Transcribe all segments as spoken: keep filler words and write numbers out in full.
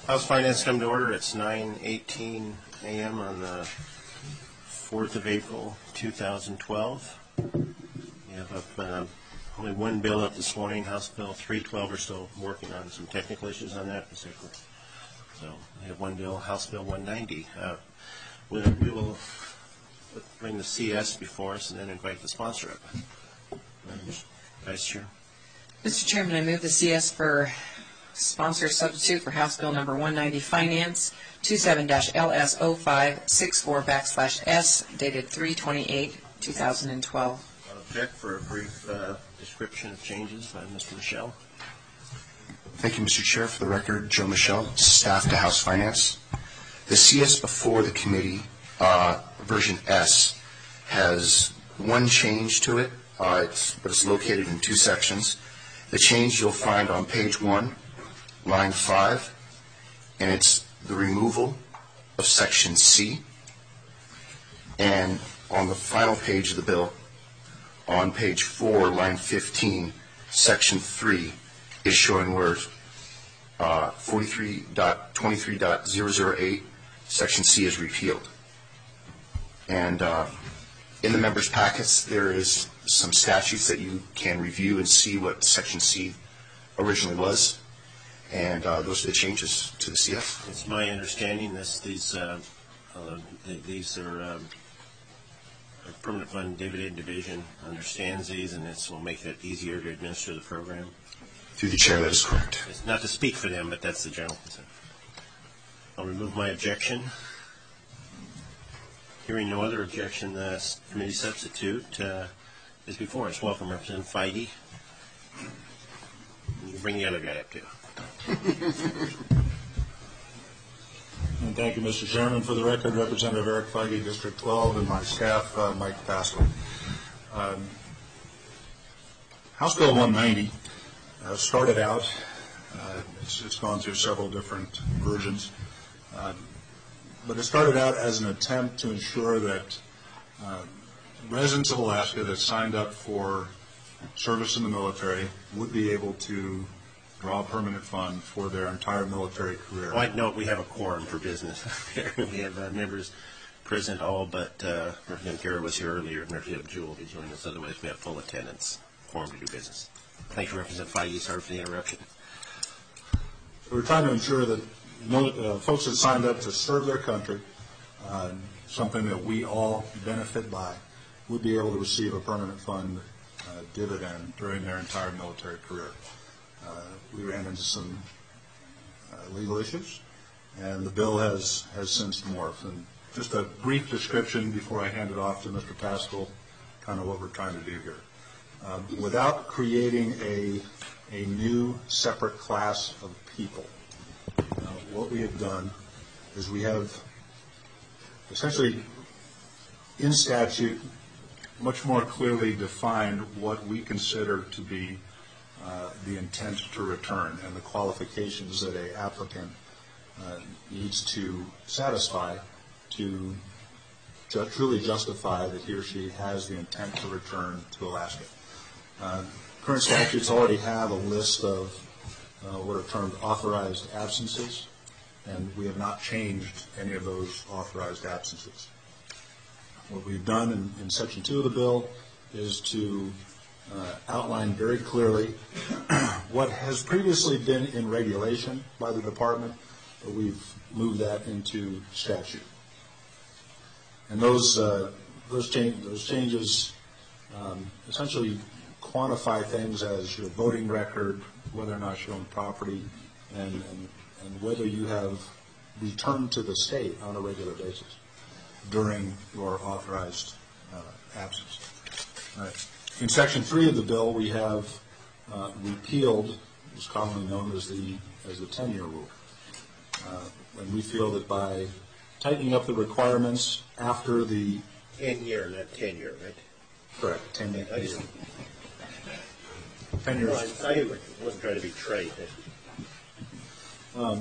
House Finance come to order. It's nine eighteen a m on the fourth of April, two thousand twelve. We have up, uh, only one bill up this morning, House Bill three twelve. We're still working on some technical issues on that. So we have one bill, House Bill one ninety. Uh, we, we will bring the C S before us and then invite the sponsor up. Vice Chair. Mister Chairman, I move the C S for sponsor substitute for House Bill number one ninety, Finance twenty-seven L S zero five six four backslash S, dated three twenty-eight two thousand twelve. I'll object for a brief uh, description of changes by Mister Michel. Thank you, Mister Chair. For the record, Joe Michel, staff to House Finance. The C S before the committee, uh, version S, has one change to it, uh, it's, but it's located in two sections. The change you'll find on page one, line five, and it's the removal of section C. And on the final page of the bill, on page four, line fifteen, section three is showing where uh, forty-three point twenty-three point zero zero eight, section C is repealed. And uh, in the members' packets, there is some statutes that you can review and see what section C originally was. And uh, those are the changes to the C S. It's my understanding this these uh, uh, th these are um, Permanent Fund Dividend Division understands these, and this will make it easier to administer the program. Through the chair, that is correct. It's not to speak for them, but that's the general consent. I'll remove my objection. Hearing no other objection, the committee substitute uh, is before us. Welcome, Representative Feige. You can bring the other guy up too. And thank you, Mister Chairman. For the record, Representative Eric Feige, District twelve, and my staff, uh, Mike Pascal. Um, House Bill one ninety uh, started out, uh, it's, it's gone through several different versions, uh, but it started out as an attempt to ensure that uh, residents of Alaska that signed up for service in the military would be able to draw a permanent fund for their entire military career. Well, I note we have a quorum for business. We have uh, members present, all but uh, Representative Garrett was here earlier, and Representative Jewell will be joining us. Otherwise, we have full attendance, quorum to do business. Thank you, Representative Feige. Sorry for the interruption. So we're trying to ensure that uh, folks that signed up to serve their country, uh, something that we all benefit by, would be able to receive a permanent fund uh, dividend during their entire military career. Uh, we ran into some uh, legal issues, and the bill has, has since morphed. And just a brief description before I hand it off to Mister Pascal, kind of what we're trying to do here. Um, without creating a, a new separate class of people, uh, what we have done is we have essentially in statute much more clearly defined what we consider to be Uh, the intent to return and the qualifications that a applicant uh, needs to satisfy to ju truly justify that he or she has the intent to return to Alaska. Uh, current statutes already have a list of uh, what are termed authorized absences, and we have not changed any of those authorized absences. What we've done in, in Section two of the bill is to Uh, outlined very clearly what has previously been in regulation by the department, but we've moved that into statute. And those uh, those, change, those changes um, essentially quantify things as your voting record, whether or not you own property, and, and, and whether you have returned to the state on a regular basis during your authorized uh, absence. All right. In Section three of the bill, we have uh, repealed what's commonly known as the as the ten-year rule, uh, and we feel that by tightening up the requirements after the ten-year, not tenure, right? correct ten year, I just, ten years. Well, I, I wasn't trying to be trite. Um,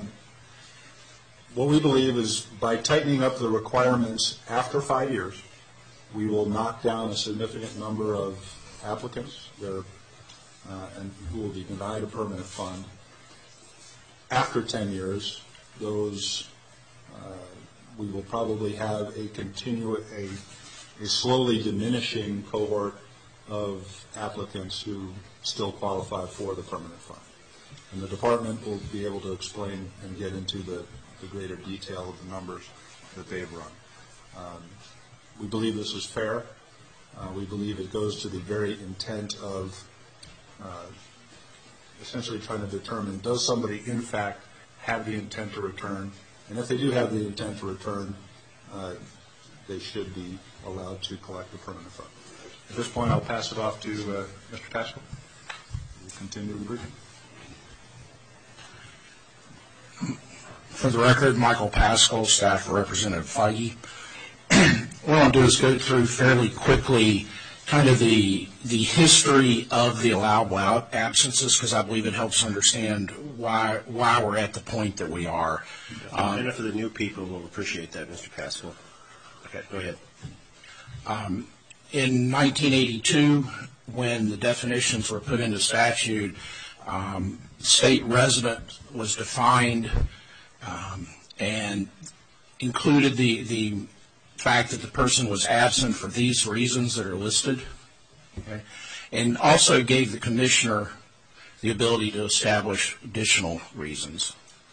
what we believe is by tightening up the requirements after five years, we will knock down a significant number of applicants that are, uh, and who will be denied a permanent fund after ten years, those, uh, we will probably have a continu a, a slowly diminishing cohort of applicants who still qualify for the permanent fund. And the department will be able to explain and get into the, the greater detail of the numbers that they've run. Um, we believe this is fair. Uh, we believe it goes to the very intent of uh, essentially trying to determine, does somebody in fact have the intent to return? And if they do have the intent to return, uh, they should be allowed to collect the permanent fund. At this point, I'll pass it off to uh, Mister Pascal. We'll continue the briefing. For the record, Michael Pascal, staff for Representative Feige. What I'll do is go through fairly quickly kind of the the history of the allowable absences, because I believe it helps understand why why we're at the point that we are. Um, and for the new people, we'll appreciate that, Mister Pascal. Okay, go ahead. Um, in nineteen eighty-two, when the definitions were put into statute, um, state resident was defined um, and included the the fact that the person was absent for these reasons that are listed, okay, and also gave the commissioner the ability to establish additional reasons.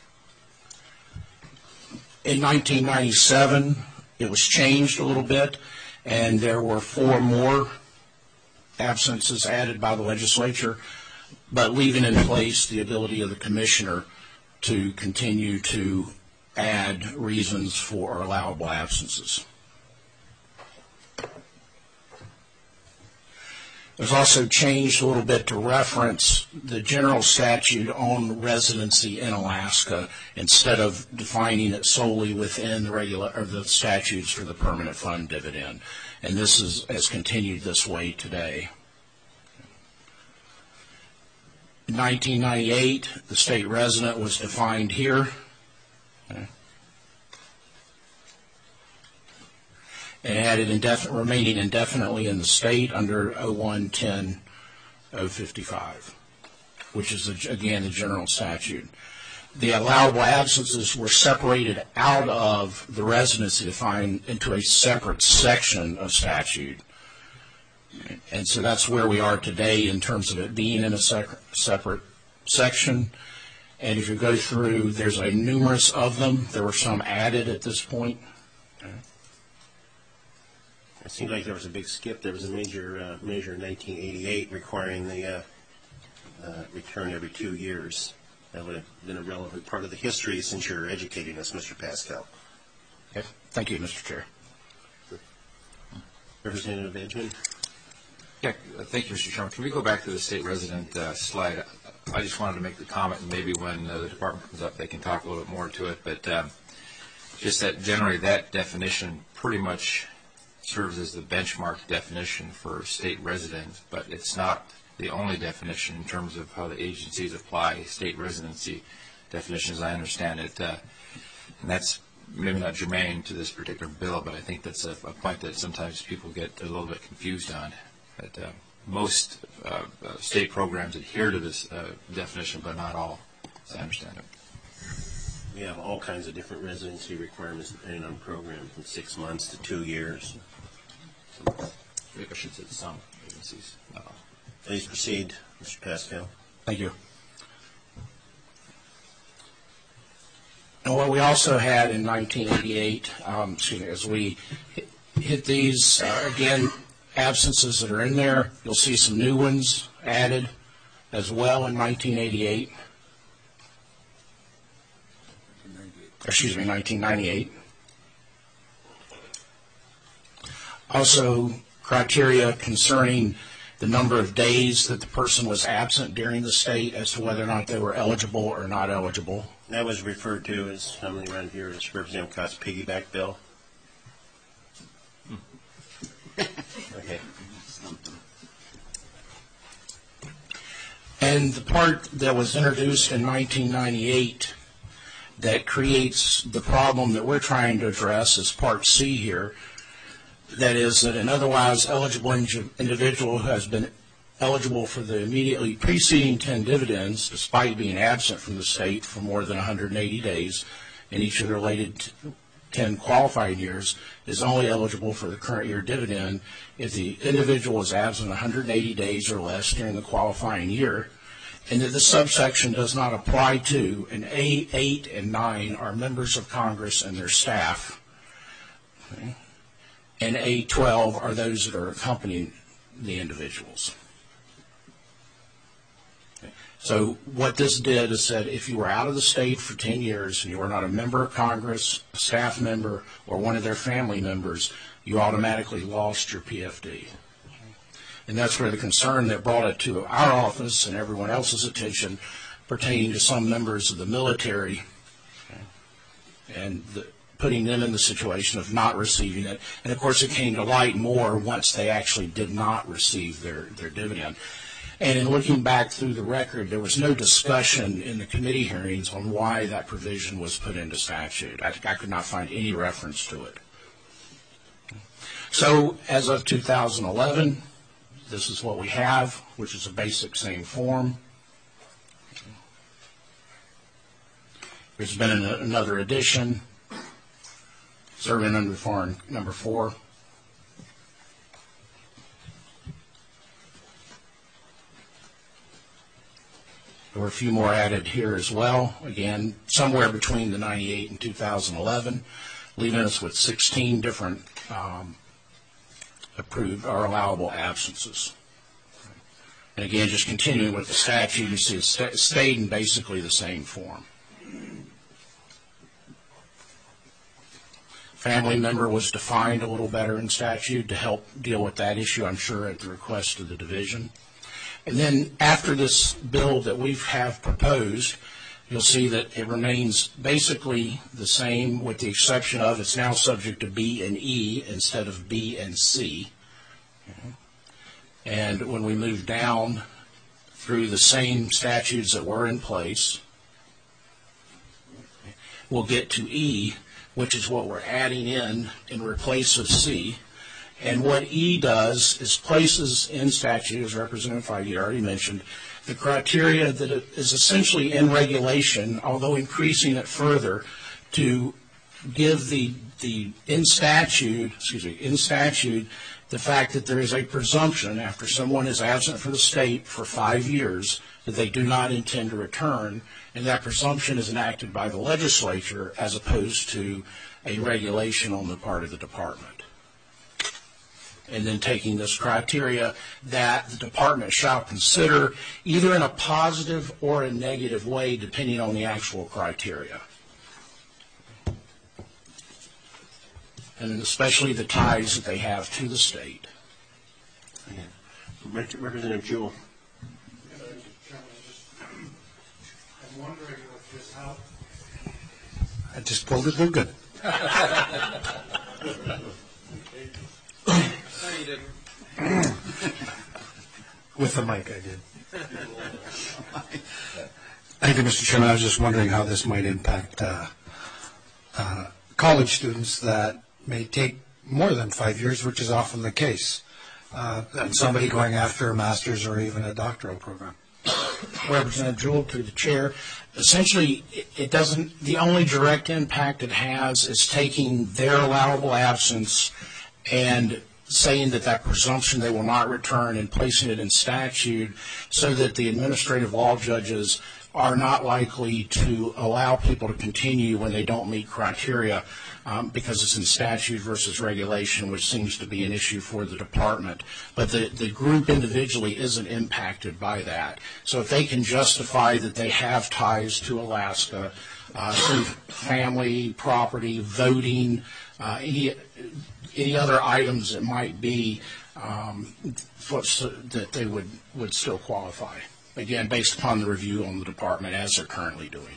In nineteen ninety-seven, it was changed a little bit, and there were four more absences added by the legislature, but leaving in place the ability of the commissioner to continue to add reasons for allowable absences. It was also changed a little bit to reference the general statute on residency in Alaska instead of defining it solely within the regular or the statutes for the permanent fund dividend. And this is, has continued this way today. In nineteen ninety-eight, the state resident was defined here. Okay. And added indefinite, remaining indefinitely in the state under oh one ten oh fifty-five, which is, again, the general statute. The allowable absences were separated out of the residency defined into a separate section of statute. And so that's where we are today in terms of it being in a sec- separate section. And if you go through, there's a numerous of them. There were some added at this point. Okay. It seemed like there was a big skip. There was a major uh, measure in nineteen eighty-eight requiring the uh, uh, return every two years. That would have been a relevant part of the history since you're educating us, Mister Pascal. Okay. Thank you, Mister Chair. Representative Edgman. Yeah, thank you, Mister Chairman. Can we go back to the state resident uh, slide? I just wanted to make the comment, and maybe when uh, the department comes up, they can talk a little bit more to it. But um, just that generally that definition pretty much serves as the benchmark definition for state resident, but it's not the only definition in terms of how the agencies apply state residency definitions, I understand it. Uh, and that's maybe not germane to this particular bill, but I think that's a, a point that sometimes people get a little bit confused on. But uh, most uh, uh, state programs adhere to this uh, definition, but not all, as I understand it. We have all kinds of different residency requirements depending on program, from six months to two years. Maybe I should say some agencies, not all. Please proceed, Mister Pascal. Thank you. And what we also had in nineteen eighty-eight, um, excuse me, as we hit, hit these, uh, again, absences that are in there, you'll see some new ones added as well in nineteen eighty-eight. Excuse me, nineteen ninety-eight. Also, criteria concerning the number of days that the person was absent during the state as to whether or not they were eligible or not eligible. That was referred to as, commonly around here, as Representative Cott's piggyback bill. Okay. And the part that was introduced in nineteen ninety-eight that creates the problem that we're trying to address is Part C here. That is that an otherwise eligible individual who has been eligible for the immediately preceding ten dividends, despite being absent from the state for more than one hundred eighty days, in each of the related ten qualifying years is only eligible for the current year dividend if the individual is absent one hundred eighty days or less during the qualifying year, and that the subsection does not apply to, and A eight and nine are members of Congress and their staff, okay, and A twelve are those that are accompanying the individuals. So what this did is said if you were out of the state for ten years and you were not a member of Congress, a staff member, or one of their family members, you automatically lost your P F D. And that's where the concern that brought it to our office and everyone else's attention pertaining to some members of the military and the, putting them in the situation of not receiving it. And, of course, it came to light more once they actually did not receive their, their dividend. And in looking back through the record, there was no discussion in the committee hearings on why that provision was put into statute. I, I could not find any reference to it. So as of two thousand eleven, this is what we have, which is a basic same form. There's been an, another addition, serving under foreign number four. There were a few more added here as well, again, somewhere between the ninety-eight and two thousand eleven, leaving us with sixteen different um, approved or allowable absences. And again, just continuing with the statute, you see it st- stayed in basically the same form. Family member was defined a little better in statute to help deal with that issue, I'm sure, at the request of the division. And then after this bill that we have proposed, you'll see that it remains basically the same with the exception of it's now subject to B and E instead of B and C. And when we move down through the same statutes that were in place, we'll get to E, which is what we're adding in in replace of C. And what E does is places in statute, as Representative Feige already mentioned, the criteria that is essentially in regulation, although increasing it further, to give the the in statute, excuse me, in statute, the fact that there is a presumption after someone is absent from the state for five years that they do not intend to return, and that presumption is enacted by the legislature as opposed to a regulation on the part of the department. And then taking this criteria that the department shall consider either in a positive or a negative way depending on the actual criteria. And especially the ties that they have to the state. Yeah. Representative Jewell. I'm wondering if this how I just pulled it real good. No, you didn't. With the mic, I did. Thank you, Mister Chairman. I was just wondering how this might impact uh, uh, college students that may take more than five years, which is often the case, uh, and somebody going after a master's or even a doctoral program. Representative Jewell, to the chair. Essentially, it, it doesn't. The only direct impact it has is taking their allowable absence and saying that that presumption they will not return and placing it in statute so that the administrative law judges are not likely to allow people to continue when they don't meet criteria um, because it's in statute versus regulation, which seems to be an issue for the department. But the, the group individually isn't impacted by that. So if they can justify that they have ties to Alaska uh, through family, property, voting, uh, any, any other items that might be um, that they would, would still qualify. Again, based upon the review on the department as they're currently doing.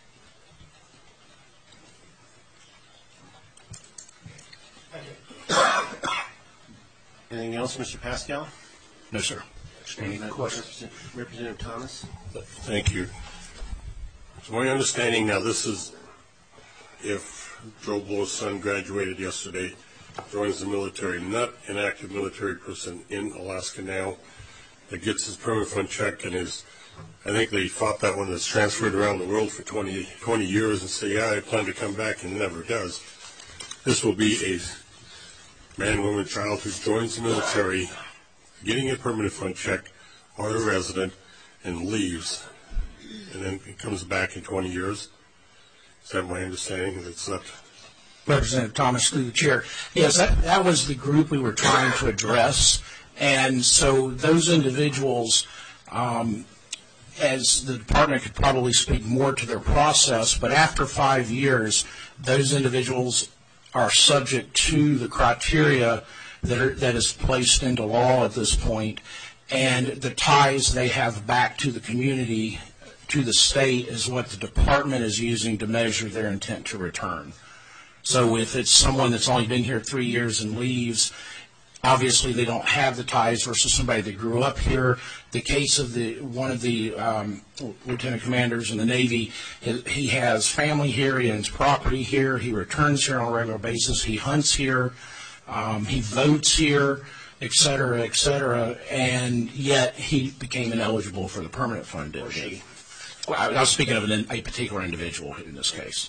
Anything else, Mister Pascal? No, sir. Any questions? Representative Thomas? Thank you. So my understanding now, this is if Joe Blow's son graduated yesterday, joins the military, not an active military person in Alaska now, that gets his permanent fund check and is I think they fought that one that's transferred around the world for twenty, twenty years and say, yeah, I plan to come back, and never does. This will be a man, woman, child who joins the military, getting a permanent fund check, or a resident, and leaves, and then it comes back in twenty years. Is that my understanding? It's not. Representative Thomas, through the chair. Yes, that, that was the group we were trying to address. And so those individuals, um, as the department could probably speak more to their process, but after five years, those individuals are subject to the criteria that, are, that is placed into law at this point, and the ties they have back to the community, to the state, is what the department is using to measure their intent to return. So if it's someone that's only been here three years and leaves, obviously they don't have the ties versus somebody that grew up here. The case of the one of the um, lieutenant commanders in the Navy, he has family here, he owns property here, he returns here on a regular basis, he hunts here, um, he votes here, et cetera, et cetera, and yet he became ineligible for the permanent fund dividend. Well, I was speaking of an, a particular individual in this case.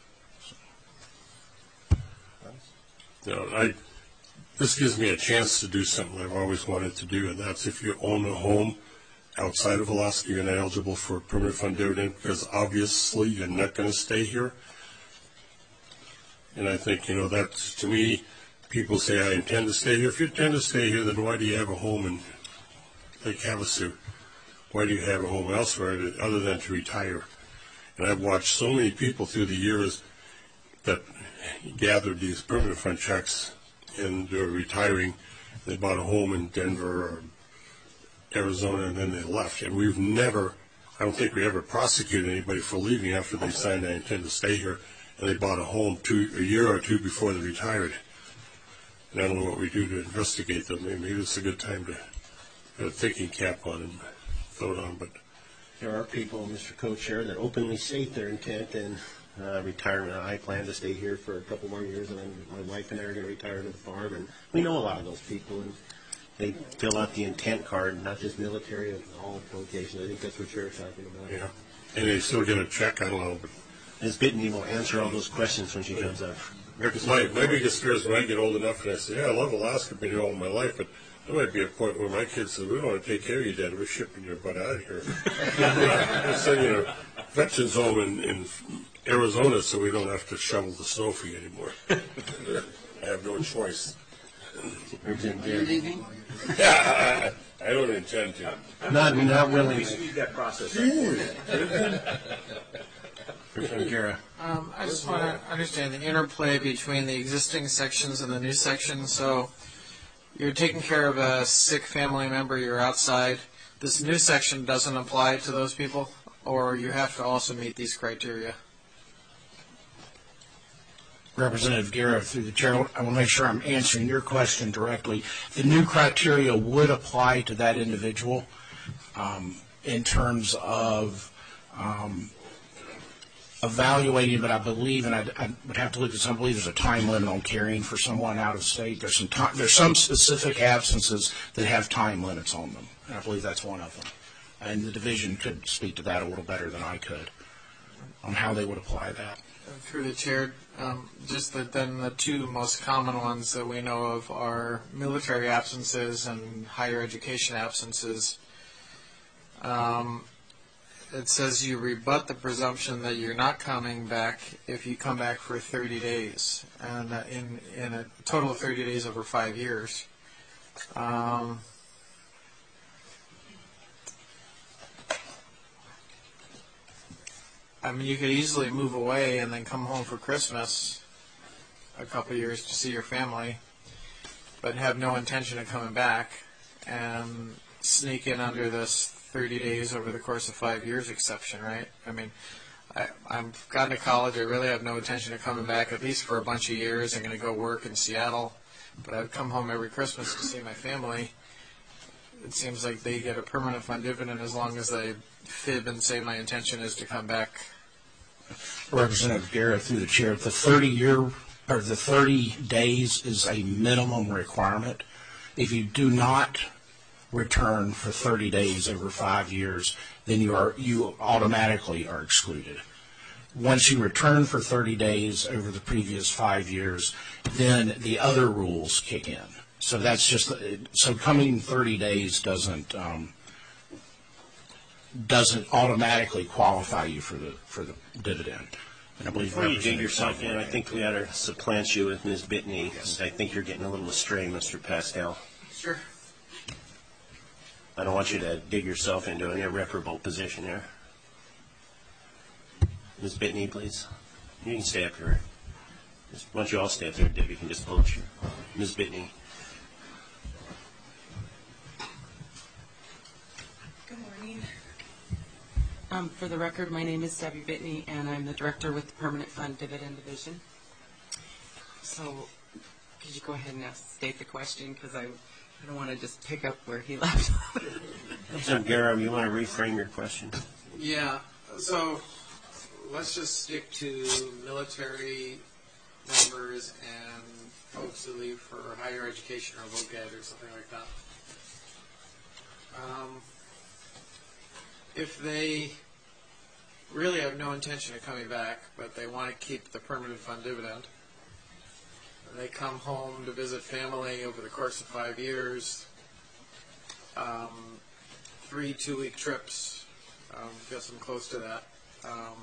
You know, I, this gives me a chance to do something I've always wanted to do, and that's if you own a home outside of Alaska, you're not eligible for a permanent fund dividend because obviously you're not going to stay here. And I think, you know, that's, to me, people say, I intend to stay here. If you intend to stay here, then why do you have a home in Lake Havasu? Why do you have a home elsewhere other than to retire? And I've watched so many people through the years that gathered these permanent fund checks and they're retiring. They bought a home in Denver or Arizona and then they left. And we've never, I don't think we ever prosecuted anybody for leaving after they signed I intend to stay here and they bought a home two, a year or two before they retired. And I don't know what we do to investigate them. Maybe it's a good time to put a thinking cap on and vote on. But there are people, Mister Co-Chair, that openly state their intent and uh, retirement. I plan to stay here for a couple more years, and then my wife and I are going to retire to the farm. And we know a lot of those people, and they fill out the intent card, not just military, at all locations. I think that's what you're talking about. yeah, and they still get a check. I don't know, but Miz Bittany will answer all those questions when she comes up. my my biggest fear is when I get old enough and I say, yeah, I love Alaska, been here all my life, but there might be a point where my kids say, we don't want to take care of you, Dad. We're shipping your butt out of here. We're sending you to a veterans home in, in Arizona so we don't have to shovel the snow for you anymore. I have no choice. Are you leaving? Yeah, I, I don't intend to. Not, not willing. Speed that process. Um, I just want to understand the interplay between the existing sections and the new sections. So you're taking care of a sick family member, you're outside. This new section doesn't apply to those people, or you have to also meet these criteria? Representative Guerra, through the chair, I want to make sure I'm answering your question directly. The new criteria would apply to that individual um, in terms of um, evaluating, but I believe, and I, I would have to look at some, I believe there's a time limit on carrying for someone out of state. There's some time, there's some specific absences that have time limits on them, and I believe that's one of them. And the division could speak to that a little better than I could on how they would apply that. Through the chair, um, just that then the two most common ones that we know of are military absences and higher education absences. Um, it says you rebut the presumption that you're not coming back if you come back for thirty days, and uh, in, in a total of thirty days over five years. Um, I mean, you could easily move away and then come home for Christmas a couple of years to see your family, but have no intention of coming back and sneak in under this thirty days over the course of five years exception, right? I mean, I, I've gotten to college. I really have no intention of coming back, at least for a bunch of years. I'm going to go work in Seattle, but I would come home every Christmas to see my family. It seems like they get a permanent fund dividend as long as they fib and say my intention is to come back. Representative Guerra, through the chair, the thirty-year or the thirty days is a minimum requirement. If you do not return for thirty days over five years, then you are you automatically are excluded. Once you return for thirty days over the previous five years, then the other rules kick in. So that's just so coming thirty days doesn't um, doesn't automatically qualify you for the for the dividend. And I believe Before you dig yourself in, I think we ought to supplant you with Miz Bitney. Yes. I think you're getting a little astray, Mister Pascal. Sure. I don't want you to dig yourself into an irreparable position here. Miz Bitney, please. You can stay up here. Just, why don't you all stay up there, Deb? You can just pull up your Miz Bitney. Good morning. Um, for the record, my name is Debbie Bitney, and I'm the director with the Permanent Fund Dividend Division. So, could you go ahead and ask, state the question, because I, I don't want to just pick up where he left off. So, Gara, you want to reframe your question? Yeah. So let's just stick to military members and folks who leave for higher education or VOCAD or something like that. Um, if they really have no intention of coming back, but they want to keep the permanent fund dividend, and they come home to visit family over the course of five years, um, three two-week trips, um, guess I'm close to that. Um,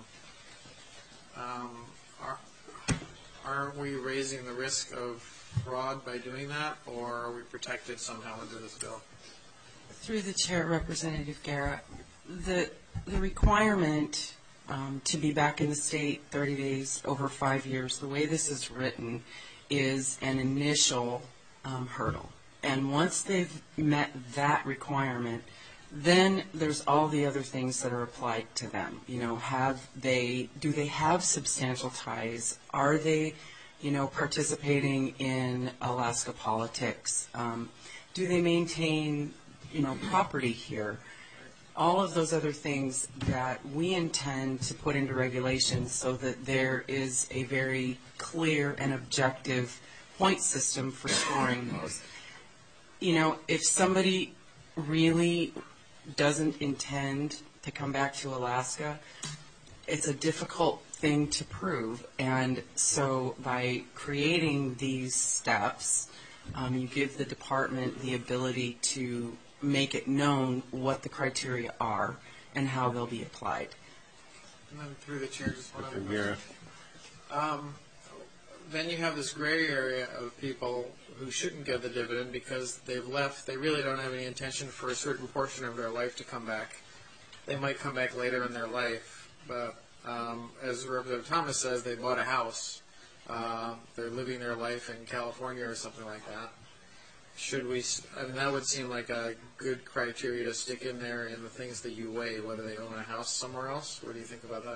um, are, aren't we raising the risk of fraud by doing that, or are we protected somehow under this bill? Through the chair, Representative Gara, the the requirement um, to be back in the state thirty days over five years, the way this is written, is an initial um, hurdle. And once they've met that requirement, then there's all the other things that are applied to them. You know, have they, do they have substantial ties? Are they, you know, participating in Alaska politics? Um, do they maintain, you know, property here? All of those other things that we intend to put into regulations so that there is a very clear and objective point system for scoring those. You know, if somebody really doesn't intend to come back to Alaska, it's a difficult thing to prove. And so by creating these steps, um, you give the department the ability to make it known what the criteria are and how they'll be applied. And then through the chair, just one other Gara. question. Um, then you have this gray area of people who shouldn't get the dividend because they've left. They really don't have any intention for a certain portion of their life to come back. They might come back later in their life, but um, as Representative Thomas says, they bought a house. Uh, they're living their life in California or something like that. Should we, I mean, that would seem like a good criteria to stick in there in the things that you weigh, whether they own a house somewhere else. What do you think about that?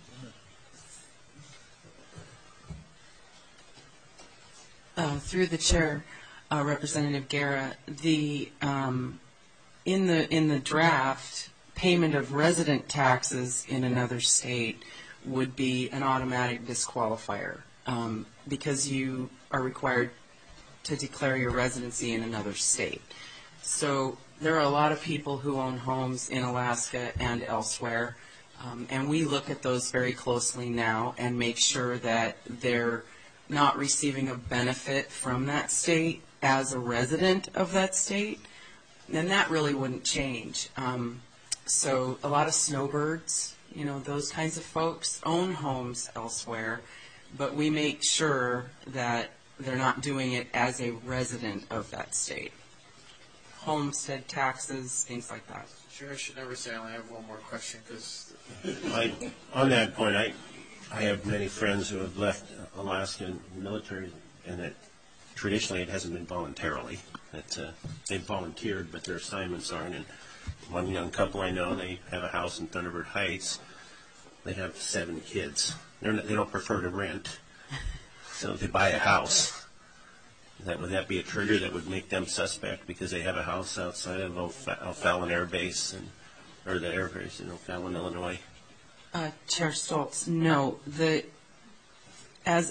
Uh, through the chair, uh, Representative Gara, the um, in the in the draft, payment of resident taxes in another state would be an automatic disqualifier um, because you are required to declare your residency in another state. So there are a lot of people who own homes in Alaska and elsewhere, um, and we look at those very closely now and make sure that they're not receiving a benefit from that state as a resident of that state, then that really wouldn't change. Um, so a lot of snowbirds, you know, those kinds of folks own homes elsewhere, but we make sure that they're not doing it as a resident of that state. Homestead taxes, things like that. Sure, I should never say I only have one more question because I, on that point, I, I have many friends who have left Alaska in the military, and that traditionally it hasn't been voluntarily. That uh, they've volunteered, but their assignments aren't. And one young couple I know, they have a house in Thunderbird Heights. They have seven kids. They're not, they don't prefer to rent, so they buy a house. That would that be a trigger that would make them suspect because they have a house outside of O'F- O'Fallon Air Base and or the air base in O'Fallon, Illinois? Uh, Chair Stoltz, no. The as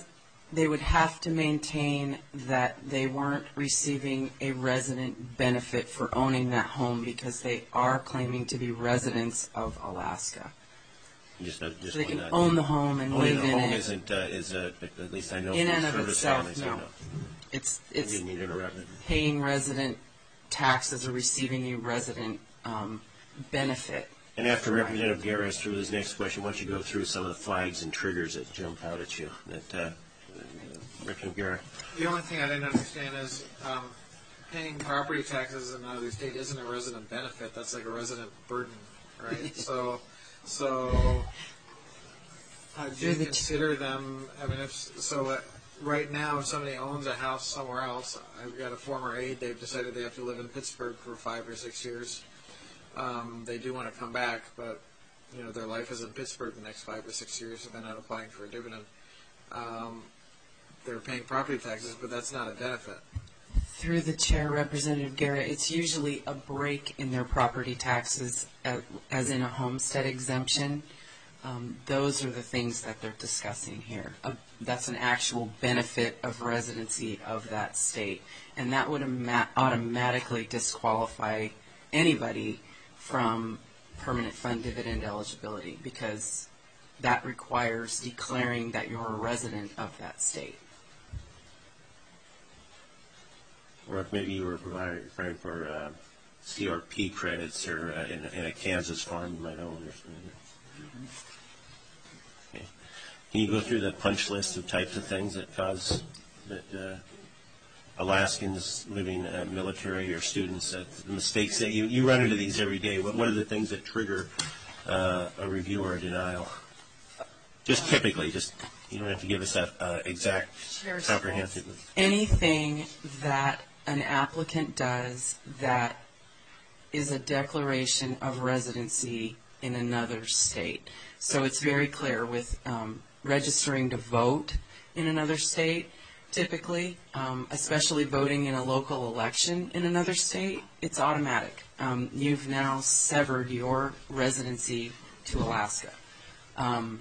they would have to maintain that they weren't receiving a resident benefit for owning that home because they are claiming to be residents of Alaska. Just, uh, just So they why can not? own the home and Owning live the in home it. isn't, uh, is, uh, at least I know In from and of service itself, families, no. I know. It's I it's didn't mean to interrupt. paying resident taxes or receiving a resident um, benefit. And after Representative Guerra is through his next question, why don't you go through some of the flags and triggers that jump out at you? That uh, Representative Guerra. The only thing I didn't understand is um, paying property taxes in another state isn't a resident benefit. That's like a resident burden, right? so, so how do you Through the- consider them? I mean, if so, uh, right now, if somebody owns a house somewhere else, I've got a former aide. They've decided they have to live in Pittsburgh for five or six years. Um, they do want to come back, but you know their life is in Pittsburgh the next five or six years, so they're not applying for a dividend. Um, they're paying property taxes, but that's not a benefit. Through the chair, Representative Garrett, it's usually a break in their property taxes, uh, as in a homestead exemption. Um, those are the things that they're discussing here. Uh, that's an actual benefit of residency of that state, and that would ama- automatically disqualify anybody from permanent fund dividend eligibility because that requires declaring that you're a resident of that state. Or if maybe you were providing referring for uh, C R P credits or uh, in, in a Kansas farm you might own or something. Okay. Can you go through the punch list of types of things that cause that uh, Alaskans living uh, military or students, uh, the mistakes that you, you run into these every day? What, what are the things that trigger uh, a review or a denial? Just typically, just you don't have to give us that uh, exact comprehensive. Anything that an applicant does that is a declaration of residency in another state. So it's very clear with um, registering to vote in another state, typically, um, especially voting in a local election in another state, it's automatic. Um, you've now severed your residency to Alaska. Um,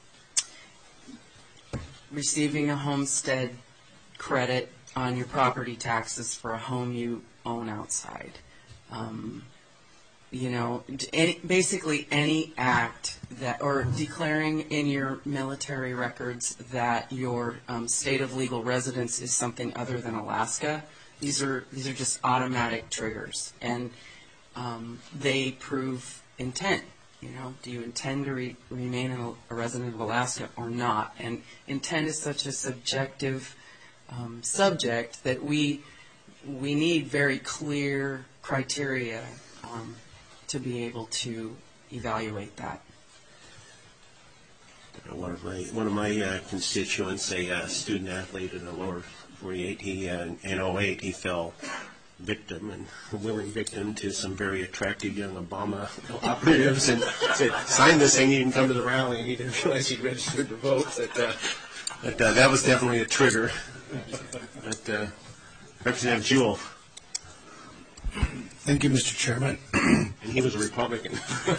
receiving a homestead credit on your property taxes for a home you own outside. Um, you know, any, basically any act that, or declaring in your military records that your um, state of legal residence is something other than Alaska. These are these are just automatic triggers, and um, they prove intent. You know, do you intend to re- remain a, a resident of Alaska or not? And intent is such a subjective um, subject that we we need very clear criteria um, to be able to evaluate that. One of my one of my uh, constituents, a uh, student athlete in the lower forty-eight, he uh, in oh eight he fell victim and a willing victim to some very attractive young Obama operatives, and said, "Sign this thing, you can come to the rally." And he didn't realize he'd registered to vote. That uh, that, uh, that was definitely a trigger. But uh, Representative Jewell. Thank you, Mister Chairman. And he was a Republican.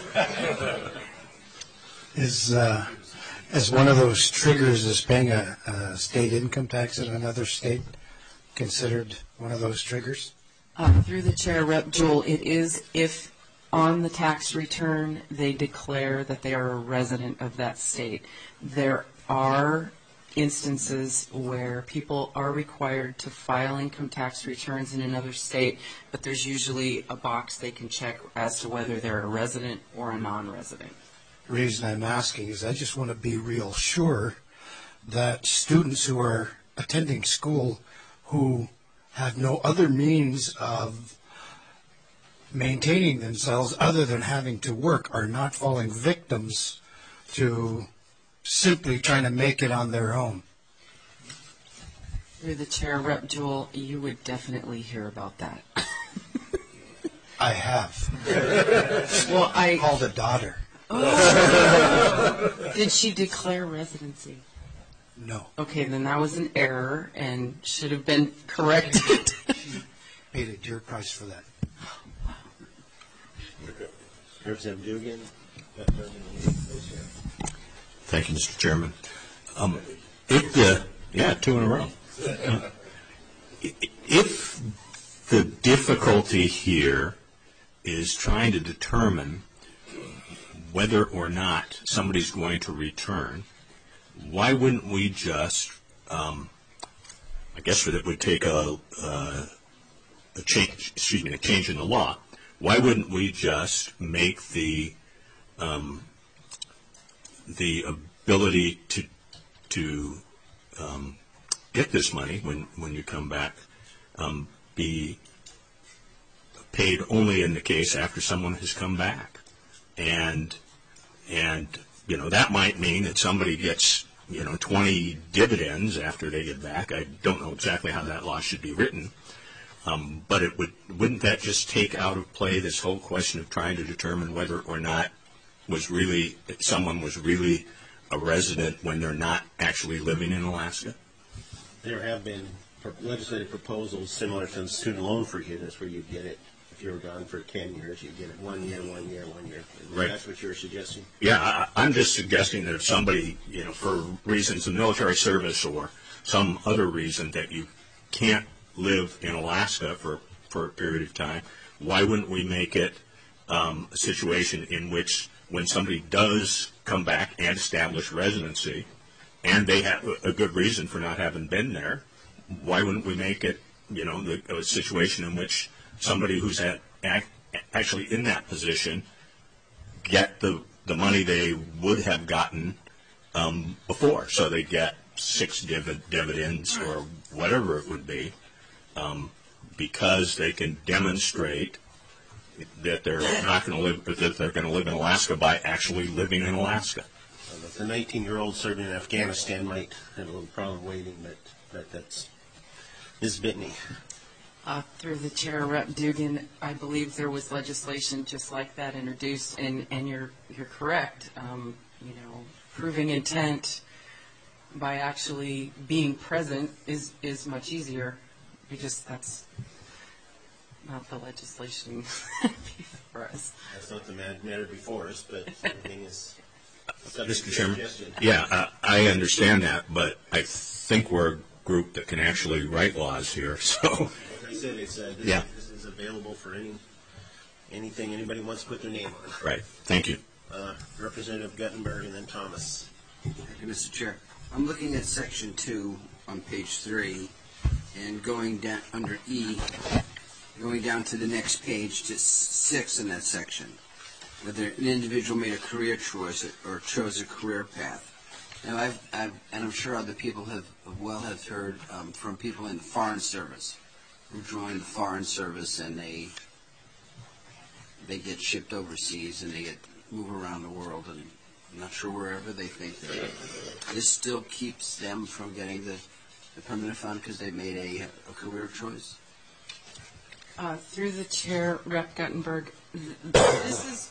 Is uh, as one of those triggers is paying a, a state income tax in another state considered one of those triggers? Uh, through the chair, Rep Jewell, it is if on the tax return they declare that they are a resident of that state. There are instances where people are required to file income tax returns in another state, but there's usually a box they can check as to whether they're a resident or a non-resident. The reason I'm asking is I just want to be real sure that students who are attending school who have no other means of maintaining themselves other than having to work are not falling victims to simply trying to make it on their own. Through the chair, Rep Jewell, you would definitely hear about that. I have. Well, I called a daughter. Oh. Did she declare residency? No. Okay, then that was an error and should have been corrected. Paid a dear price for that. Representative Dugan. Thank you, Mister Chairman. Um, if the Yeah, two in a row. If the difficulty here is trying to determine whether or not somebody's going to return, why wouldn't we just, um, I guess it would take a, uh, a change, excuse me, a change in the law. Why wouldn't we just make the um, the ability to to um, get this money when when you come back um, be paid only in the case after someone has come back, and and you know that might mean that somebody gets you know twenty dividends after they get back. I don't know exactly how that law should be written. Um, but it would, wouldn't that just take out of play this whole question of trying to determine whether or not was really someone was really a resident when they're not actually living in Alaska? There have been legislative proposals similar to the student loan forgiveness where you get it if you were gone for ten years, you get it one year, one year, one year. Right. That's what you're suggesting? Yeah, I, I'm just suggesting that if somebody, you know, for reasons of military service or some other reason that you can't live in Alaska for, for a period of time, why wouldn't we make it um, a situation in which when somebody does come back and establish residency, and they have a good reason for not having been there, why wouldn't we make it, you know, the, a situation in which somebody who's at, act, actually in that position get the, the money they would have gotten um, before, so they get six div- dividends or whatever it would be, Um, because they can demonstrate that they're not going to live, that they're going to live in Alaska by actually living in Alaska. Uh, the nineteen-year-old serving in Afghanistan might have a little problem waiting, but, but that's Miz Bitney. Uh, through the chair, Rep Dugan, I believe there was legislation just like that introduced, and, and you're you're correct. Um, you know, proving intent by actually being present is is much easier. Because that's not the legislation before us. That's not the matter before us, but everything is subject Mister to Chairman, suggestion. yeah, uh, I understand that, but I think we're a group that can actually write laws here. So, Like I said, it's, uh, this, yeah. this is available for any anything anybody wants to put their name on. Right. Thank you. Uh, Representative Guttenberg and then Thomas. Thank you, Mister Chair. I'm looking at section two on page three, and going down under E, going down to the next page to six in that section, whether an individual made a career choice or chose a career path. Now, I've, I've and I'm sure other people have well have heard um, from people in the Foreign Service who join the Foreign Service and they they get shipped overseas and they get move around the world, and I'm not sure wherever they think they're. This still keeps them from getting the the permanent fund because they made a, a career choice? Uh, through the chair, Rep Guttenberg, th- this is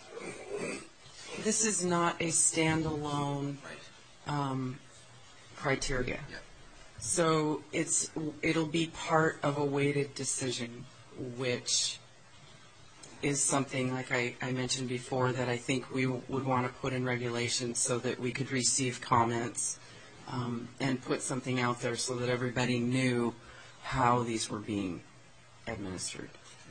this is not a standalone um, criteria. Yeah. So it's it'll be part of a weighted decision, which is something like I, I mentioned before that I think we w- would want to put in regulations so that we could receive comments. Um, and put something out there so that everybody knew how these were being administered.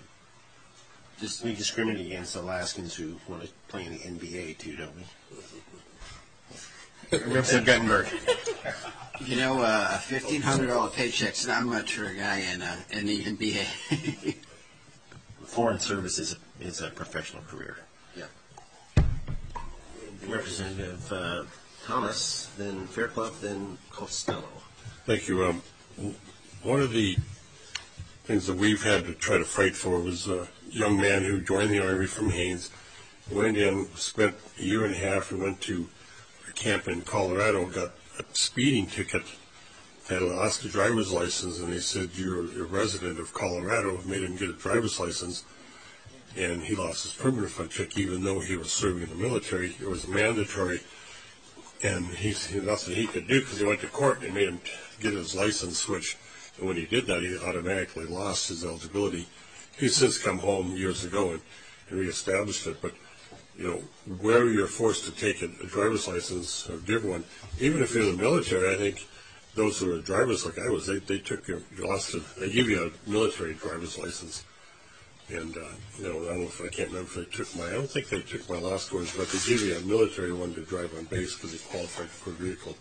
Just we discriminate against Alaskans who want to play in the N B A too, don't we? Representative Guttenberg. You know, uh, a fifteen hundred dollars paycheck's not much for a guy in, uh, in the N B A. Foreign service is a, is a professional career. Yeah. Representative uh, Thomas, then Fairclough, then Costello. Thank you. Um, one of the things that we've had to try to fight for was a young man who joined the Army from Haines, went in, spent a year and a half, and went to a camp in Colorado, got a speeding ticket, had an Alaska driver's license, and they said, you're a resident of Colorado, made him get a driver's license, and he lost his permanent fund check even though he was serving in the military. It was mandatory. And he's nothing he could do because he went to court and they made him get his license switched. And when he did that, he automatically lost his eligibility. He's since come home years ago and, and reestablished it. But, you know, where you're forced to take a, a driver's license or give one, even if you're in the military, I think those who were drivers like I was, they, they took your, you lost it. They give you a military driver's license. And, uh, you know, I don't know if I can't remember if they took my, I don't think they took my last ones, but they give you a military one to drive on base because you qualified for a vehicle.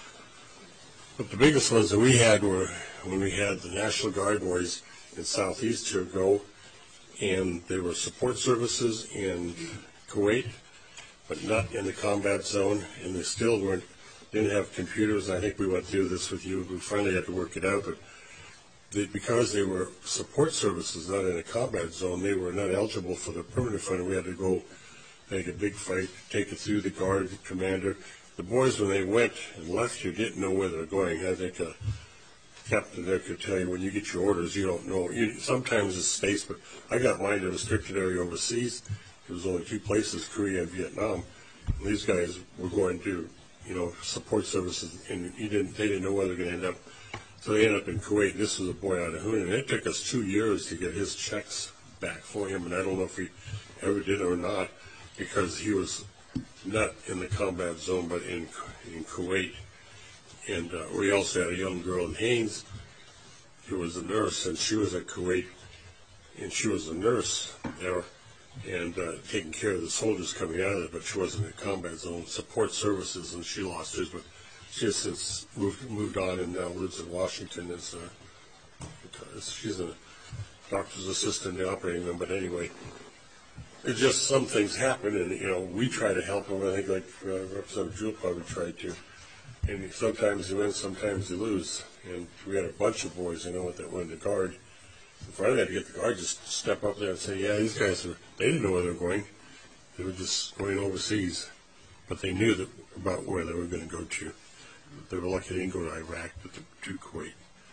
But the biggest ones that we had were when we had the National Guard boys in Southeast here go, and they were support services in Kuwait, but not in the combat zone, and they still weren't, didn't have computers. I think we went through this with you. We finally had to work it out, but they, because they were support services, not in a combat zone, they were not eligible for the permanent fund. We had to go make a big fight, take it through the guard, the commander. The boys, when they went and left you, didn't know where they were going. I think a captain there could tell you when you get your orders, you don't know. You, sometimes it's space, but I got mine in a restricted area overseas. There was only two places, Korea and Vietnam. And these guys were going to, you know, support services, and you didn't, they didn't know where they were going to end up. So they ended up in Kuwait. This was a boy out of Hunan. And it took us two years to get his checks back for him, and I don't know if we ever did or not, because he was not in the combat zone, but in in Kuwait. And uh, we also had a young girl in Haines who was a nurse, and she was at Kuwait, and she was a nurse there, and uh, taking care of the soldiers coming out of it, but she wasn't in the combat zone, support services, and she lost hers, but she has since moved, moved on and now lives in Washington. As a, she's a doctor's assistant in the operating room, but anyway, it's just some things happen, and, you know, we try to help them. I think, like uh, Representative Jewell probably tried to. And sometimes you win, sometimes you lose. And we had a bunch of boys, you know, that went to guard. And finally, I had to get the guard just to step up there and say, yeah, these guys, are, they didn't know where they were going. They were just going overseas. But they knew that, about where they were going to go to. They were lucky they didn't go to Iraq, but to, to Kuwait.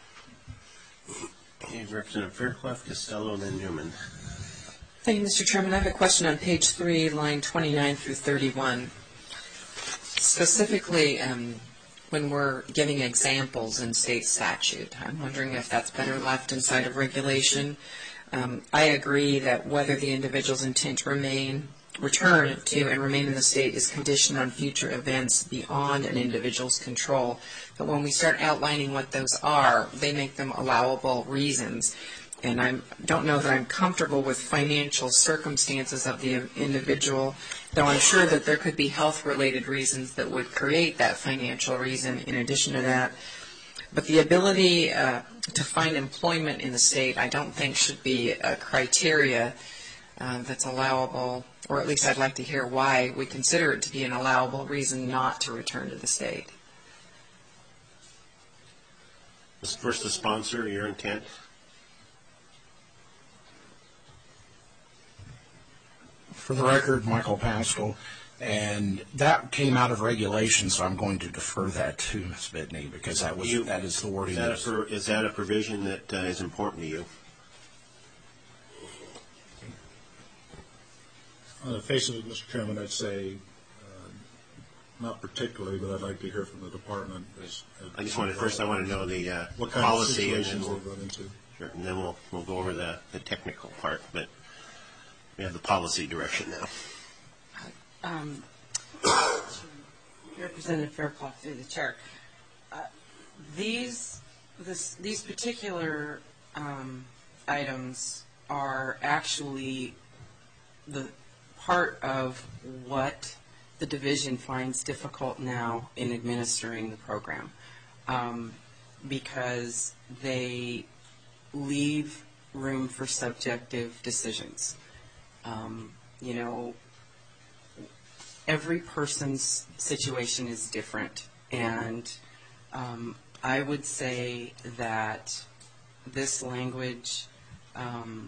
Okay, Representative Fairclough, Costello, and then Newman. Thank you, Mister Chairman. I have a question on page three, line twenty-nine through thirty-one. Specifically, um, when we're giving examples in state statute, I'm wondering if that's better left inside of regulation. Um, I agree that whether the individual's intent to remain, return to and remain in the state is conditioned on future events beyond an individual's control. But when we start outlining what those are, they make them allowable reasons. And I don't know that I'm comfortable with financial circumstances of the individual, though I'm sure that there could be health-related reasons that would create that financial reason in addition to that. But the ability uh, to find employment in the state, I don't think should be a criteria uh, that's allowable, or at least I'd like to hear why we consider it to be an allowable reason not to return to the state. First, the sponsor, your intent. For the record, Michael Pascal, and that came out of regulation, so I'm going to defer that to Miz Bidney because that was you, that is the wording. Is that, a, per, is that a provision that uh, is important to you? On the face of it, Mister Chairman, I'd say uh, not particularly, but I'd like to hear from the department. As, as I just want to first. I want to know the uh, what kind policy, of and then we'll, we'll run into. Sure, and then we'll we'll go over the, the technical part, but we have the policy direction now. Um, Representative Fairclough, through the chair. Uh, these this, these particular um, items are actually the part of what the division finds difficult now in administering the program, um, because they leave room for subjective decisions. Um, you know, every person's situation is different, and um, I would say that this language um,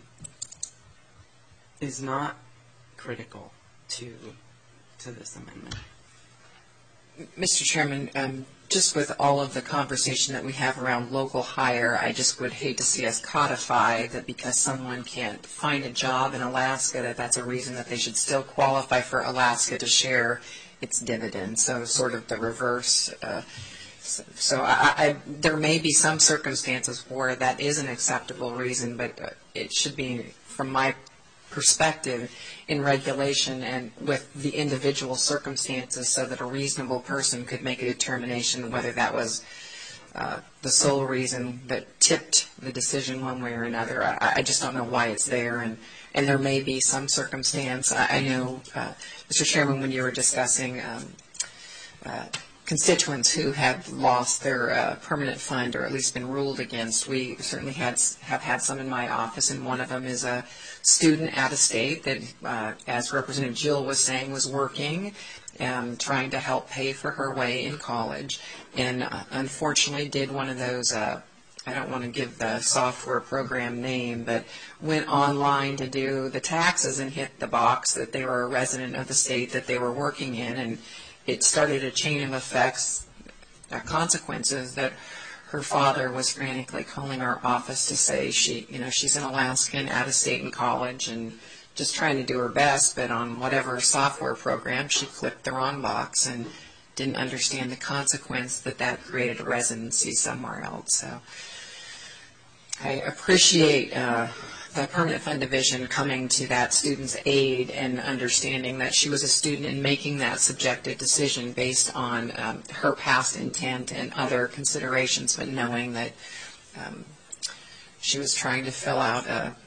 is not critical to to this amendment. Mister Chairman, um, just with all of the conversation that we have around local hire, I just would hate to see us codify that because someone can't find a job in Alaska, that that's a reason that they should still qualify for Alaska to share its dividends. So sort of the reverse. Uh, so so I, I, there may be some circumstances where that is an acceptable reason, but uh, it should be, from my perspective, in regulation and with the individual circumstances so that a reasonable person could make a determination whether that was uh, the sole reason that tipped the decision one way or another. I, I just don't know why it's there, and, and there may be some circumstance. I, I know, uh, Mister Chairman, when you were discussing um, uh, constituents who have lost their uh, permanent fund or at least been ruled against, we certainly had have had some in my office, and one of them is a student out of state that, uh, as Representative Jill was saying, was working and trying to help pay for her way in college, and uh, unfortunately did one of those, uh, I don't want to give the software program name, but went online to do the taxes and hit the box that they were a resident of the state that they were working in, and it started a chain of effects, uh, consequences that her father was frantically calling our office to say she, you know, she's an Alaskan out of state in college and just trying to do her best, but on whatever software program, she clicked the wrong box and didn't understand the consequence that that created a residency somewhere else. So I appreciate uh, the Permanent Fund Division coming to that student's aid and understanding that she was a student and making that subjective decision based on um, her past intent and other considerations, but knowing that um, she was trying to fill out a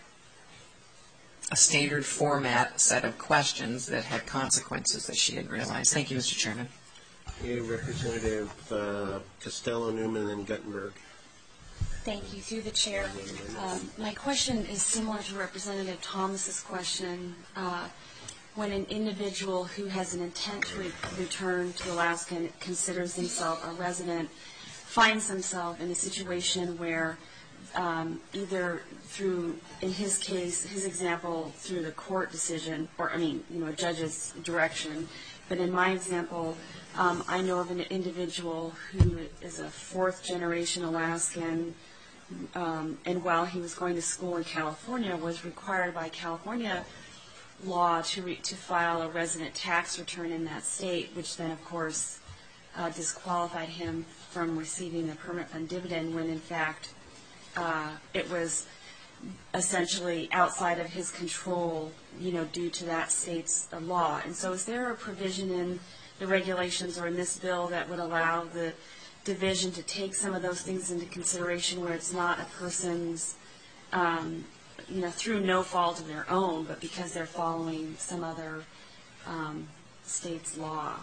a standard format set of questions that had consequences that she didn't realize. Thank you, Mister Chairman. Okay, Representative uh, Costello, Newman, and Guttenberg. Thank you. Through the chair, um, my question is similar to Representative Thomas's question. Uh, when an individual who has an intent to re- return to Alaska and considers himself a resident finds himself in a situation where Um, either through, in his case, his example, through the court decision, or I mean, you know, a judge's direction. But in my example, um, I know of an individual who is a fourth generation Alaskan, um, and while he was going to school in California, was required by California law to re- to file a resident tax return in that state, which then, of course, uh, disqualified him from receiving the permanent fund dividend when, in fact, Uh, it was essentially outside of his control, you know, due to that state's uh, law. And so is there a provision in the regulations or in this bill that would allow the division to take some of those things into consideration where it's not a person's, um, you know, through no fault of their own, but because they're following some other um, state's law?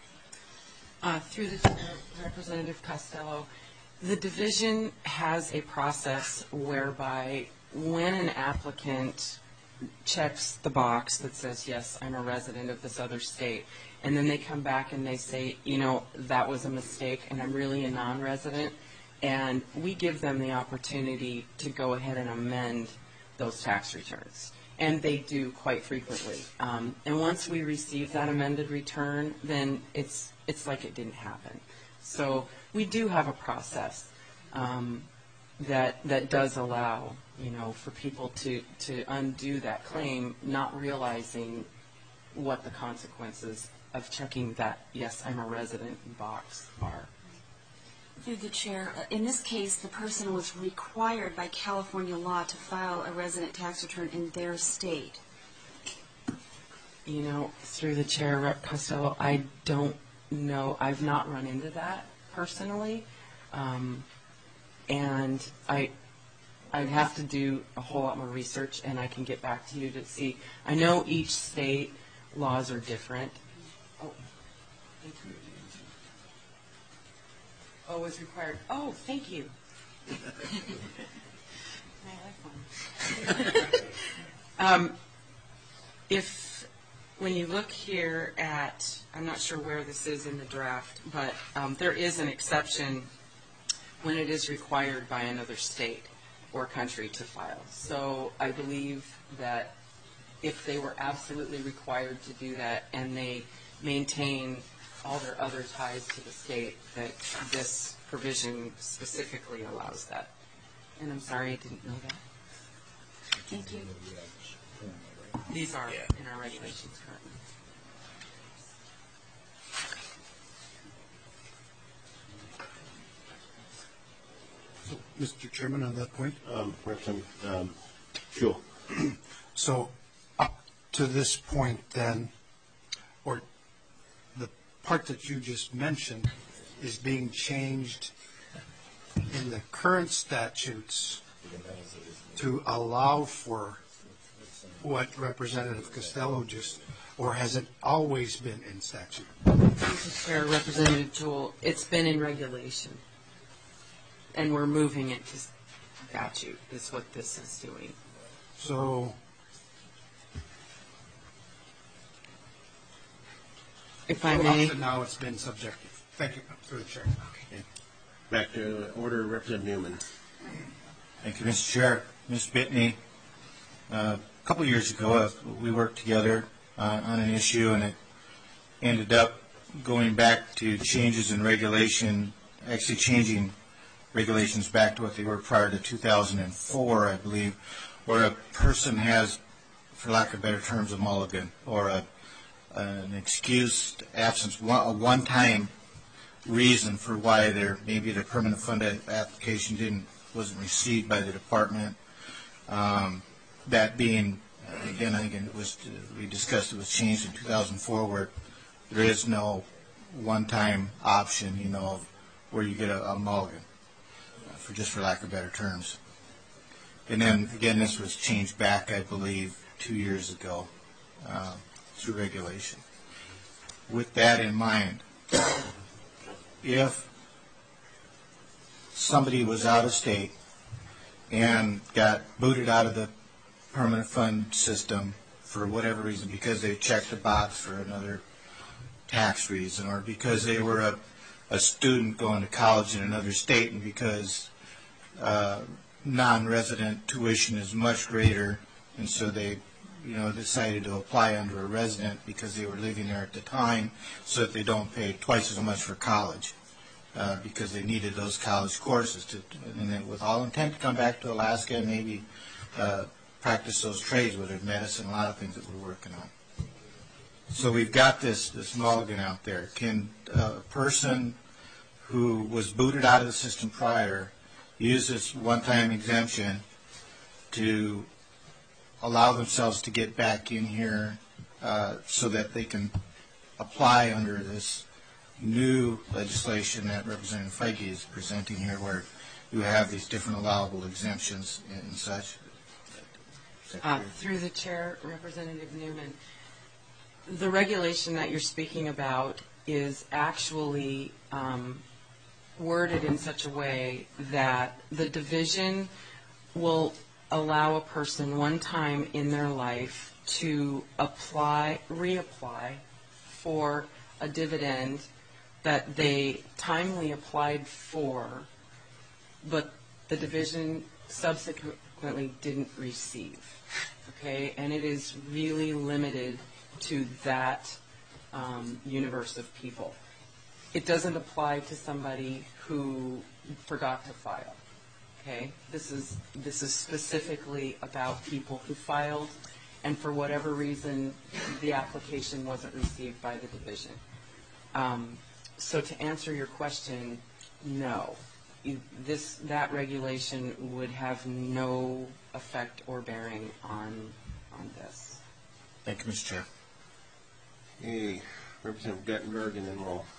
Uh, through the Representative Costello, the division has a process whereby when an applicant checks the box that says, yes, I'm a resident of this other state, and then they come back and they say, you know, that was a mistake and I'm really a non-resident, and we give them the opportunity to go ahead and amend those tax returns. And they do quite frequently. Um, and once we receive that amended return, then it's it's like it didn't happen. So we do have a process um, that that does allow, you know, for people to, to undo that claim, not realizing what the consequences of checking that, yes, I'm a resident box are. Through the chair, in this case, the person was required by California law to file a resident tax return in their state. You know, through the chair, Rep Costello, I don't know. I've not run into that personally, um, and I I'd have to do a whole lot more research, and I can get back to you to see. I know each state laws are different. Oh, thank you. Oh, it's required. Oh, thank you. My life one. um, if when you look here at, I'm not sure where this is in the draft, but um, there is an exception when it is required by another state or country to file. So I believe that if they were absolutely required to do that and they maintain all their other ties to the state, that this provision specifically allows that. And I'm sorry I didn't know that. Thank you. These are in our regulations currently. So, Mister Chairman, on that point? Um, um, sure. So up to this point then, or the part that you just mentioned is being changed in the current statutes to allow for what Representative Costello just, or has it always been in statute? Mister Chair, Representative Jewell, it's been in regulation, and we're moving it to statute, is what this is doing. So, if I so may. up to now it's been subjective. Thank you, through the chair. Okay. Back to order, Representative Newman. Thank you, Mister Chair. Miz Bitney, uh, a couple of years ago, uh, we worked together uh, on an issue, and it ended up going back to changes in regulation, actually changing regulations back to what they were prior to two thousand four, I believe, where a person has, for lack of better terms, a mulligan, or a, an excused absence, a one-time reason for why their maybe their permanent fund application didn't wasn't received by the department. Um, that being, again, I think it was we discussed it was changed in two thousand four, where there is no one-time option, you know, where you get a, a mulligan, uh, for just for lack of better terms. And then again, this was changed back, I believe, two years ago uh, through regulation. With that in mind, if somebody was out of state and got booted out of the permanent fund system for whatever reason, because they checked a box for another tax reason, or because they were a, a student going to college in another state, and because uh, non-resident tuition is much greater, and so they you know, decided to apply under a resident because they were living there at the time, so that they don't pay twice as much for college. Uh, because they needed those college courses to, and then with all intent to come back to Alaska and maybe uh, practice those trades, whether it's medicine, a lot of things that we're working on. So we've got this this mulligan out there. Can a person who was booted out of the system prior use this one-time exemption to allow themselves to get back in here uh, so that they can apply under this new legislation that Representative Feige is presenting here, where you have these different allowable exemptions and such? Uh, through the chair, Representative Newman, the regulation that you're speaking about is actually um, worded in such a way that the division will allow a person one time in their life to apply, reapply for a dividend that they timely applied for, but the division subsequently didn't receive. Okay, and it is really limited to that um, universe of people. It doesn't apply to somebody who forgot to file. Okay, this is this is specifically about people who filed, and for whatever reason, the application wasn't received by the division. Um, so to answer your question, no. You, this that regulation would have no effect or bearing on on this. Thank you, Mister Chair. Hey, Representative Guttenberg, and then we'll,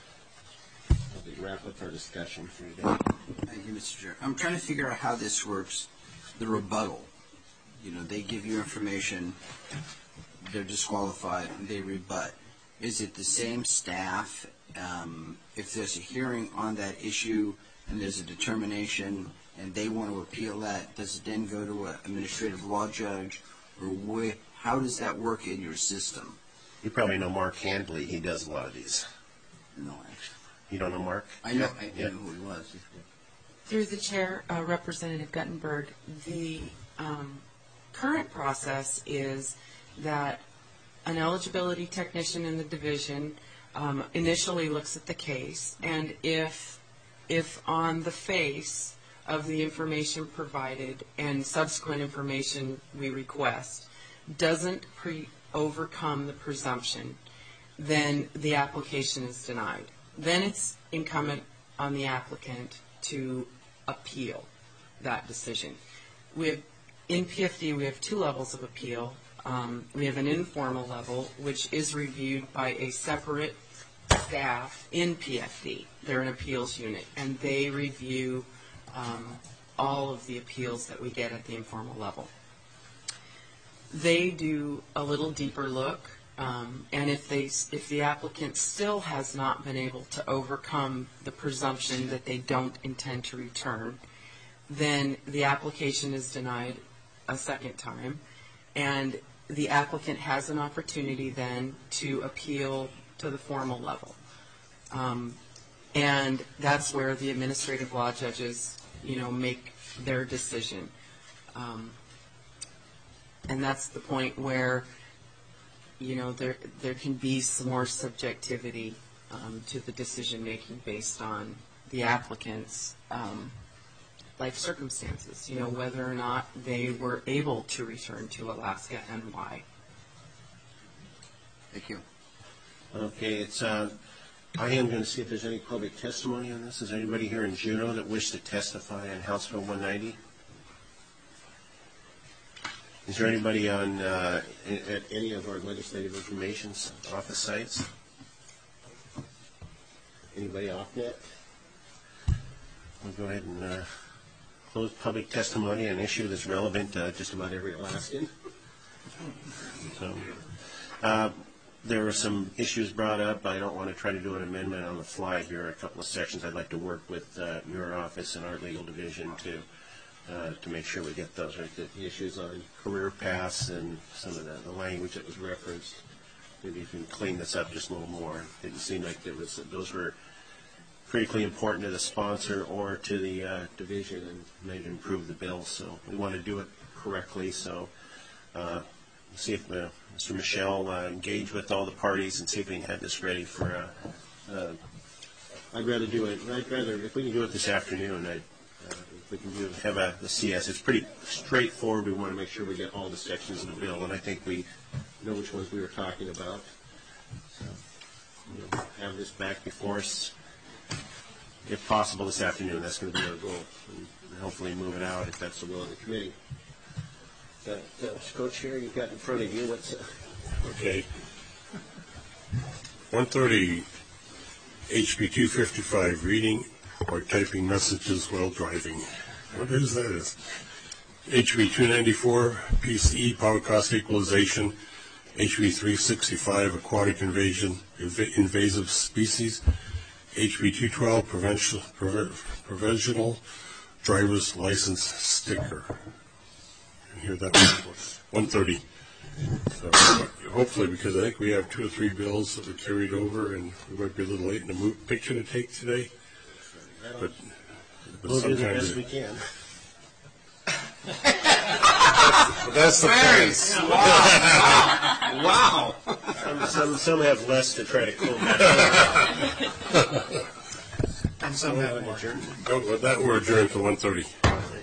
we'll wrap up our discussion for today. Thank you, Mister Chair. I'm trying to figure out how this works. The rebuttal. You know, they give you information, they're disqualified, and they rebut. Is it the same staff? Um, if there's a hearing on that issue and there's a determination and they want to appeal that, does it then go to an administrative law judge? Or wh- how does that work in your system? You probably know Mark Handley. He does a lot of these. No, actually. You don't know Mark? I know, I yeah. know who he was. Through the chair, uh, Representative Guttenberg, the um, current process is that an eligibility technician in the division um, initially looks at the case, and if if on the face of the information provided and subsequent information we request doesn't pre- overcome the presumption, then the application is denied. Then it's incumbent on the applicant to appeal that decision. We have, in P F D, we have two levels of appeal. Um, we have an informal level, which is reviewed by a separate staff in P F D. They're an appeals unit, and they review um, all of the appeals that we get at the informal level. They do a little deeper look, um, and if they if the applicant still has not been able to overcome the presumption that they don't intend to return, then the application is denied a second time, and the applicant has an opportunity then to appeal to the formal level. Um, and that's where the administrative law judges, you know, make their decision. Um, and that's the point where, you know, there there can be some more subjectivity um, to the decision making based on the applicant's um, life circumstances, you know, whether or not they were able to return to Alaska and why. Thank you. Okay, it's, uh, I am going to see if there's any public testimony on this. Is there anybody here in Juneau that wishes to testify on House Bill one ninety? Is there anybody on, uh, at any of our legislative information office sites? Anybody off net? We'll go ahead and uh, close public testimony on an issue that's relevant to just about every Alaskan. So, uh, there were some issues brought up. I don't want to try to do an amendment on the fly here. A couple of sections I'd like to work with uh, your office and our legal division to uh, to make sure we get those right. The issues on career paths and some of the, the language that was referenced. Maybe you can clean this up just a little more. It didn't seem like there was those were critically important to the sponsor or to the uh, division and maybe improve the bill. So we want to do it correctly. So uh, see if uh, Mister Michel uh, engage with all the parties and see if we can have this ready for. Uh, uh, I'd rather do it. I'd rather if we can do it this afternoon. I'd, uh, if we can do have a the C S. It's pretty straightforward. We want to make sure we get all the sections of the bill, and I think we know which ones we were talking about. So we'll have this back before us, if possible, this afternoon. That's going to be our goal, and hopefully move it out if that's the will of the committee. That uh, co-chair you've got in front of you. What's uh, okay? one thirty H B two fifty-five, reading or typing messages while driving. What is that? Is H B two ninety-four, P C E, power cost equalization. H B three sixty-five, aquatic invasion, inv- invasive species. H B two twelve, provincial, provisional driver's license sticker. Hear that one, one thirty. So hopefully, because I think we have two or three bills that were carried over, and we might be a little late in the move, picture to take today. But, but we'll do the sometimes best it, we can. That's the Thanks. point. Wow. Wow. Some, some, some have less to try to cool that. And some have more. Go with that, we're adjourned to one thirty.